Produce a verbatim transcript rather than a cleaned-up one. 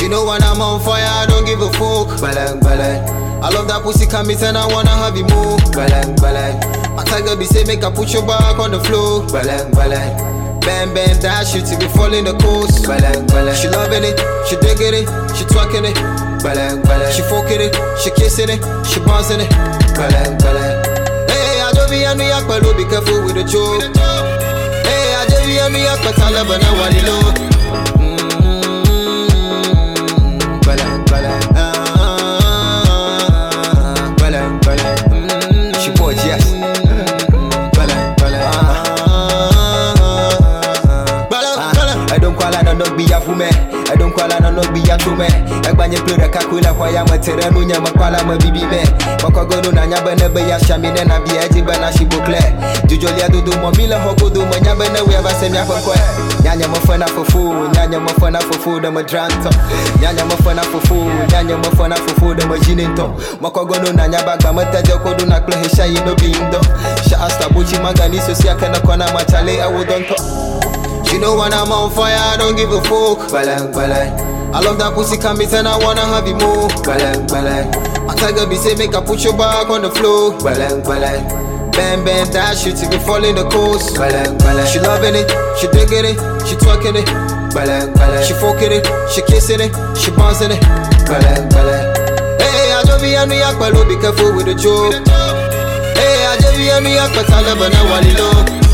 She know when I'm on fire, I don't give a fuck. Balang, balang. I love that pussy come and I wanna have you move. Balang, balang. My tiger be say make I put your back on the floor. Balang, balang. Bam, bam, dash you till we fall in the coast. Balang, balang. She loving it, she digging it, she twerking it. Balang, balang. She fucking it, she kissing it, she bouncing it. Balang, balang. Hey, I don't be a New York, but be careful with the joke. Hey, I don't be a New York, but I love her, now I know. Balang, balang. Balang, balang. She boys, yes. Balang, balang. Balang, balang. I don't call her, no, be a woman. I don't call her, no, be a woman. I ban you play the kakula, why I'm a terreno, Yamakwala, my baby man. Wakagono, Nanyaba, never Yashamin, and Abia, Jibana, Shibucle. Jujolia do Momila, Hokodo, Manyabana, we have a semi Nyanya Mofana for food, Nyanya Mofana for food, I'm a dranto. Nyanya Mofana for food, Nyanya Mofana for food, I'm a ginito. Makagono, Nanyaba, Mamata, Joko, Nakla, Hesha, no bindo. Shasta Buchi Magani, Siaka, Kona, Machale, I wouldn't talk. You know when I'm on fire, I don't give a fuck. Balang, balang. I love that pussy come and I wanna have you move. Balang, balang. My tiger be say make I put your back on the floor. Balang, balang. Bam, bam, dash you till we fall in the coast. Balang, balang. She loving it, she digging it, she twerking it. Balang, balang. She fucking it, she kissing it, she bouncing it. Balang, balang. Hey, I don't be a New York, but be careful with the joke. Hey, I don't be a New York, but I love her, now I know.